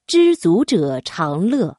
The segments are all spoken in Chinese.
知足者常乐。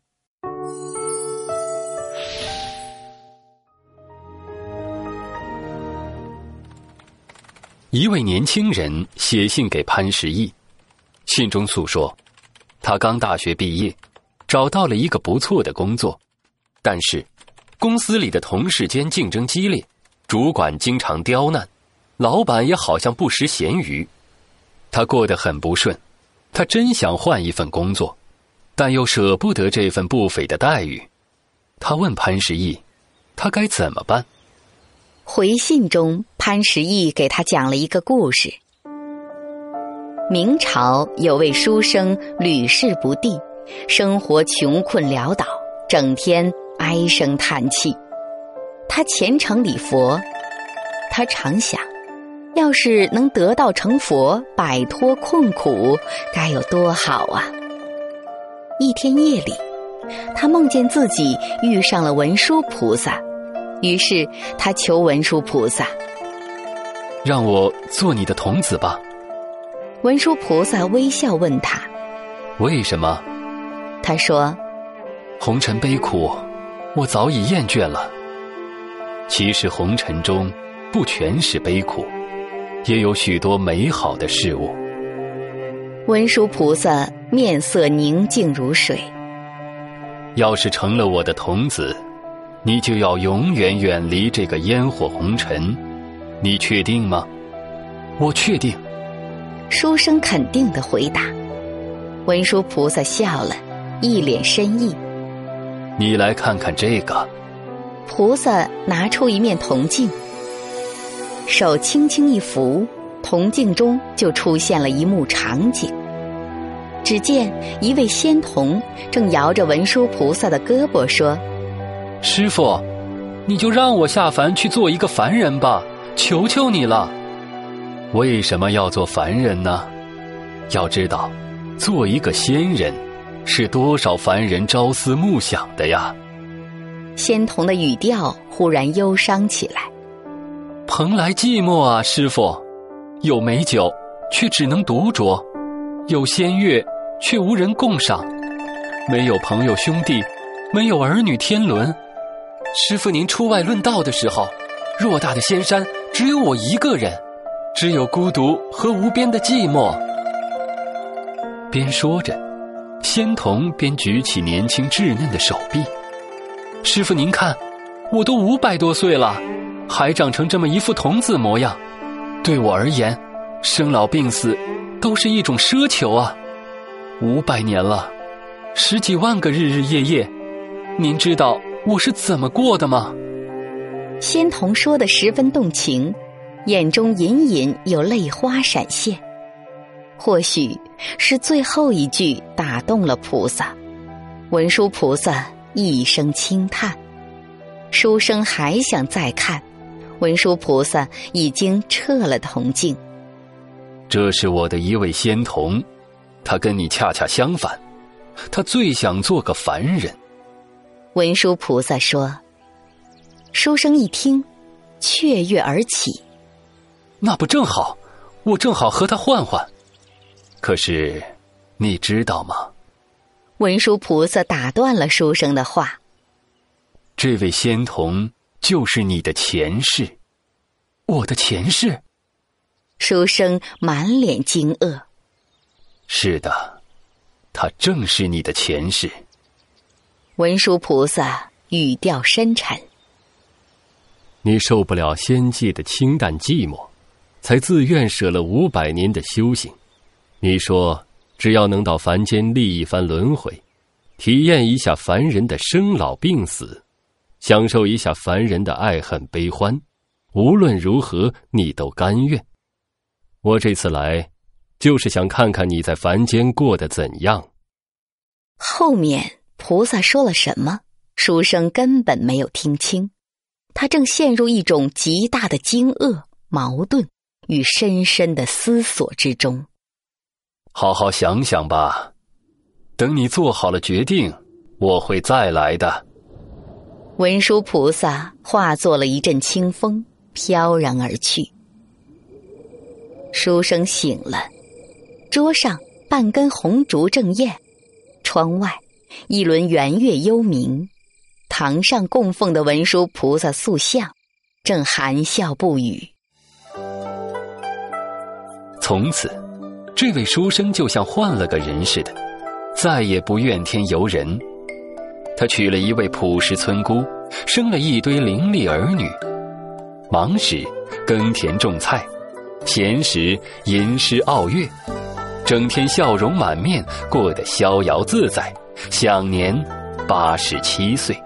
一位年轻人写信给潘石屹，信中诉说，他刚大学毕业，找到了一个不错的工作，但是公司里的同事间竞争激烈，主管经常刁难，老板也好像不识闲鱼，他过得很不顺。他真想换一份工作，但又舍不得这份不菲的待遇。他问潘石屹，他该怎么办？ 回信中，潘石屹给他讲了一个故事。明朝有位书生屡试不第，生活穷困潦倒，整天唉声叹气。他虔诚礼佛，他常想，要是能得道成佛，摆脱困苦，该有多好啊！一天夜里，他梦见自己遇上了文殊菩萨，于是他求文殊菩萨： 让我做你的童子吧。 文殊菩萨微笑问他： 为什么？ 他说： 红尘悲苦，我早已厌倦了。其实红尘中不全是悲苦，也有许多美好的事物。 文殊菩萨面色宁静如水。 要是成了我的童子，你就要永远远离这个烟火红尘，你确定吗？我确定。 书生肯定地回答。文殊菩萨笑了，一脸深意。 你来看看这个。 菩萨拿出一面铜镜，手轻轻一扶，铜镜中就出现了一幕场景。只见一位仙童正摇着文殊菩萨的胳膊说： 师父，你就让我下凡去做一个凡人吧，求求你了。为什么要做凡人呢？要知道，做一个仙人是多少凡人朝思暮想的呀。 仙童的语调忽然忧伤起来。 蓬莱寂寞啊，师父，有美酒却只能独酌，有仙乐却无人共赏，没有朋友兄弟，没有儿女天伦。师父您出外论道的时候，偌大的仙山只有我一个人，只有孤独和无边的寂寞。边说着，仙童边举起年轻稚嫩的手臂。师父您看，我都500多岁了，还长成这么一副童子模样。对我而言，生老病死都是一种奢求啊。500年了，10几万个日日夜夜，您知道我是怎么过的吗？ 仙童说得十分动情，眼中隐隐有泪花闪现。或许是最后一句打动了菩萨，文殊菩萨一声轻叹。书生还想再看，文殊菩萨已经撤了铜镜。 这是我的一位仙童，他跟你恰恰相反，他最想做个凡人。 文殊菩萨说。书生一听，雀跃而起。 那不正好，我正好和他换换。可是你知道吗？ 文殊菩萨打断了书生的话。 这位仙童就是你的前世。我的前世？ 书生满脸惊愕。 是的，他正是你的前世。 文殊菩萨语调深沉。 你受不了仙界的清淡寂寞，才自愿舍了500年的修行。你说，只要能到凡间历一番轮回，体验一下凡人的生老病死，享受一下凡人的爱恨悲欢，无论如何你都甘愿。我这次来，就是想看看你在凡间过得怎样。 后面菩萨说了什么，书生根本没有听清。他正陷入一种极大的惊愕、矛盾与深深的思索之中。 好好想想吧，等你做好了决定，我会再来的。 文殊菩萨化作了一阵清风，飘然而去。书生醒了，桌上半根红烛正焰， 窗外，一轮圆月幽冥，堂上供奉的文殊菩萨塑像正含笑不语。 从此，这位书生就像换了个人似的，再也不怨天尤人。他娶了一位朴实村姑，生了一堆伶俐儿女，忙时耕田种菜，闲时吟诗傲乐，整天笑容满面，过得逍遥自在，享年87岁。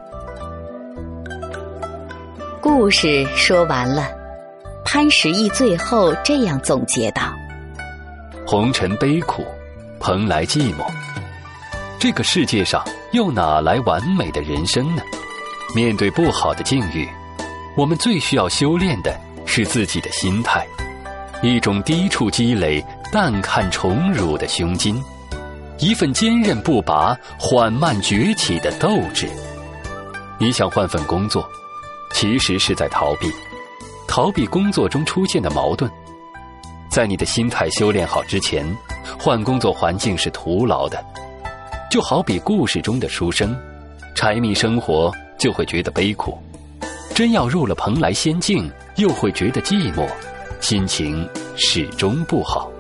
故事说完了，潘石屹最后这样总结道： 红尘悲苦，蓬莱寂寞，这个世界上又哪来完美的人生呢？面对不好的境遇，我们最需要修炼的是自己的心态，一种低处积累、淡看宠辱的胸襟，一份坚韧不拔、缓慢崛起的斗志。你想换份工作，其实是在逃避工作中出现的矛盾。在你的心态修炼好之前，换工作环境是徒劳的。就好比故事中的书生，柴米生活就会觉得悲苦，真要入了蓬莱仙境，又会觉得寂寞，心情始终不好。